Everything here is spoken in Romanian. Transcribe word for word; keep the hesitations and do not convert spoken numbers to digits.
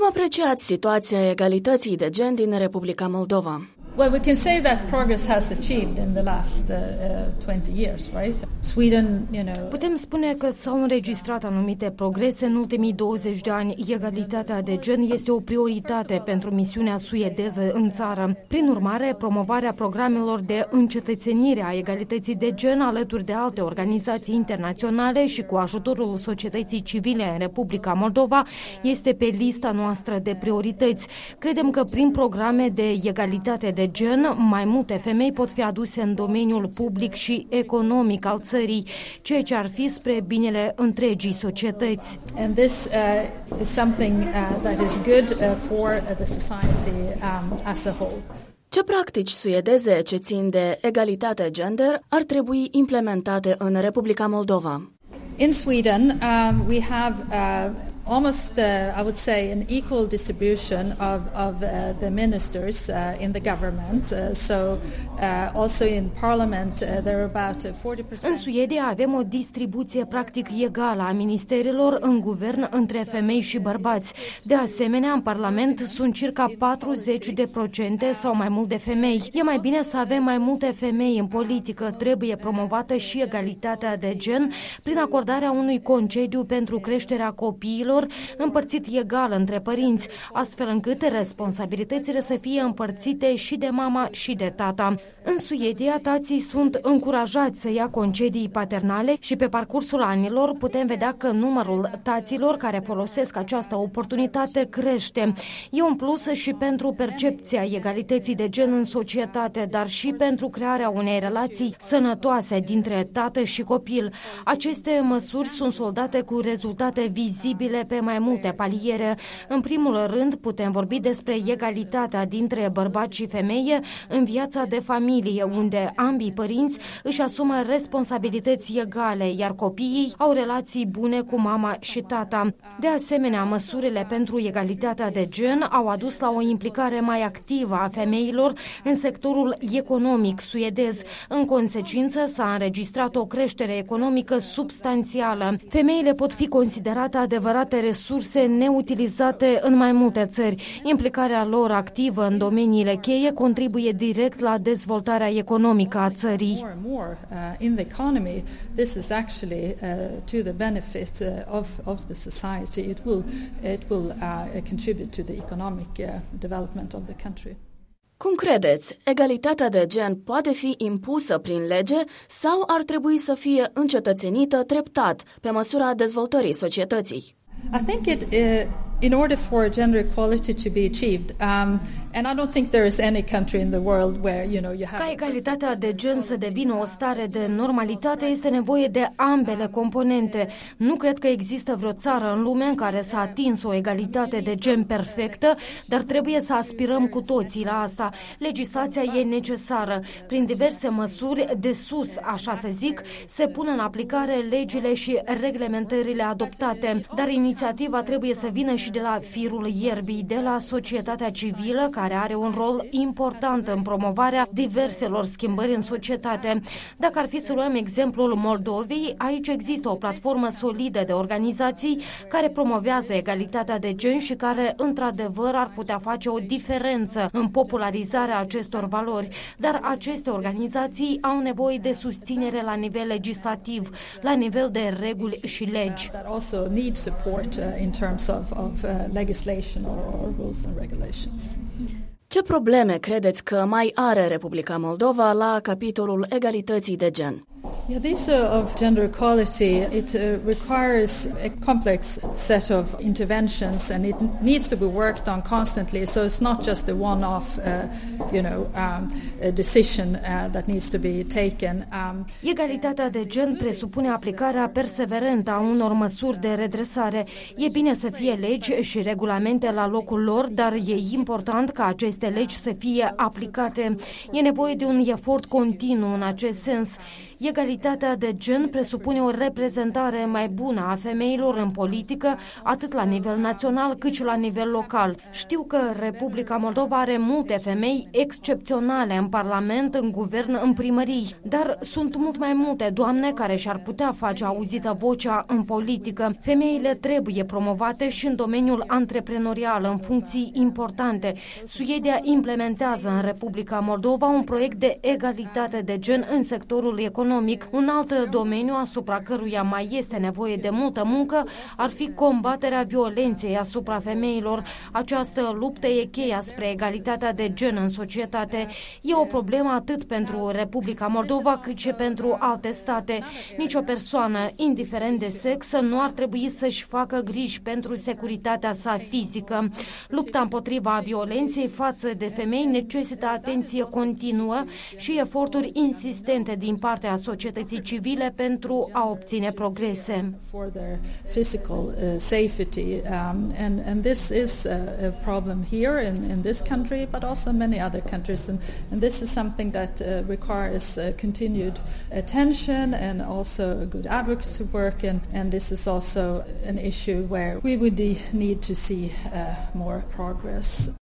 Cum apreciați situația egalității de gen din Republica Moldova? Well, we can say that progress has achieved in the last uh, uh, twenty years, right? Sweden, you know. Putem spune că s-au înregistrat anumite progrese în ultimii douăzeci de ani. Egalitatea de gen este o prioritate pentru misiunea suedeză în țară. Prin urmare, promovarea programelor de încetățenire a egalității de gen alături de alte organizații internaționale și cu ajutorul societății civile în Republica Moldova este pe lista noastră de priorități. Credem că prin programe de egalitate de gen, mai multe femei pot fi aduse în domeniul public și economic al țării, ceea ce ar fi spre binele întregii societăți. And this uh, is something uh, that is good uh, for uh, the society um, as a whole. Ce practici suedeze ce țin de egalitate gender ar trebui implementate în Republica Moldova? In Sweden, um, we have uh, almost, uh, I would say, an equal distribution of, of uh, the ministers uh, in the government. Uh, so, uh, also in parliament, uh, there are about forty percent. În Suedia avem o distribuție practic egală a ministerilor în guvern între femei și bărbați. De asemenea, în parlament sunt circa patruzeci de procente sau mai mult de femei. E mai bine să avem mai multe femei în politică. Trebuie promovată și egalitatea de gen prin acordarea unui concediu pentru creșterea copiilor împărțit egal între părinți, astfel încât responsabilitățile să fie împărțite și de mama și de tata. În Suedia, tații sunt încurajați să ia concedii paternale și pe parcursul anilor putem vedea că numărul taților care folosesc această oportunitate crește. E un plus și pentru percepția egalității de gen în societate, dar și pentru crearea unei relații sănătoase dintre tată și copil. Aceste măsuri sunt soldate cu rezultate vizibile pe mai multe paliere. În primul rând, putem vorbi despre egalitatea dintre bărbați și femeie în viața de familie, unde ambii părinți își asumă responsabilități egale, iar copiii au relații bune cu mama și tata. De asemenea, măsurile pentru egalitatea de gen au adus la o implicare mai activă a femeilor în sectorul economic suedez. În consecință, s-a înregistrat o creștere economică substanțială. Femeile pot fi considerate adevărate resurse neutilizate în mai multe țări. Implicarea lor activă în domeniile cheie contribuie direct la dezvoltarea economică a țării. More and more uh, in the economy, this is actually uh, to the benefit uh, of of the society. It will it will uh, contribute to the economic uh, development of the country. Cum credeți, egalitatea de gen poate fi impusă prin lege sau ar trebui să fie încetățenită treptat pe măsura dezvoltării societății? I think it, uh, in order for gender equality to be achieved, um, and I don't think there is any country in the world where, you know, you have... Ca egalitatea de gen să devină o stare de normalitate, este nevoie de ambele componente. Nu cred că există vreo țară în lume în care s-a atins o egalitate de gen perfectă, dar trebuie să aspirăm cu toții la asta. Legislația e necesară. Prin diverse măsuri de sus, așa să zic, se pun în aplicare legile și reglementările adoptate, dar inițiativa trebuie să vină și de la firul ierbii, de la societatea civilă, care are un rol important în promovarea diverselor schimbări în societate. Dacă ar fi să luăm exemplul Moldovei, aici există o platformă solidă de organizații care promovează egalitatea de gen și care, într-adevăr, ar putea face o diferență în popularizarea acestor valori. Dar aceste organizații au nevoie de susținere la nivel legislativ, la nivel de reguli și legi. Support uh, in terms of, of uh, legislation or, or rules and regulations. Ce probleme credeți că mai are Republica Moldova la capitolul egalității de gen? Yeah, the issue of gender equality, it uh, requires a complex set of interventions and it needs to be worked on constantly. So it's not just a one-off, uh, you know, um, a decision uh, that needs to be taken. Um, Egalitatea de gen presupune aplicarea perseverentă a unor măsuri de redresare. E bine să fie legi și regulamente la locul lor, dar e important ca aceste legi să fie aplicate. E nevoie de un efort continuu în acest sens. Egalitatea Egalitatea de gen presupune o reprezentare mai bună a femeilor în politică, atât la nivel național cât și la nivel local. Știu că Republica Moldova are multe femei excepționale în Parlament, în guvern, în primării, dar sunt mult mai multe doamne care și-ar putea face auzită vocea în politică. Femeile trebuie promovate și în domeniul antreprenorial, în funcții importante. Suedia implementează în Republica Moldova un proiect de egalitate de gen în sectorul economic. Un alt domeniu asupra căruia mai este nevoie de multă muncă ar fi combaterea violenței asupra femeilor. Această luptă e cheia spre egalitatea de gen în societate. E o problemă atât pentru Republica Moldova cât și pentru alte state. Nici o persoană, indiferent de sex, nu ar trebui să-și facă griji pentru securitatea sa fizică. Lupta împotriva violenței față de femei necesită atenție continuă și eforturi insistente din partea societății civile pentru a obține progrese. For their physical uh, safety, um, and and this is a, a problem here in, in this country, but also in many other countries, and, and this is something that uh, requires uh, continued attention and also a good advocacy work, and, and this is also an issue where we would need to see uh, more progress.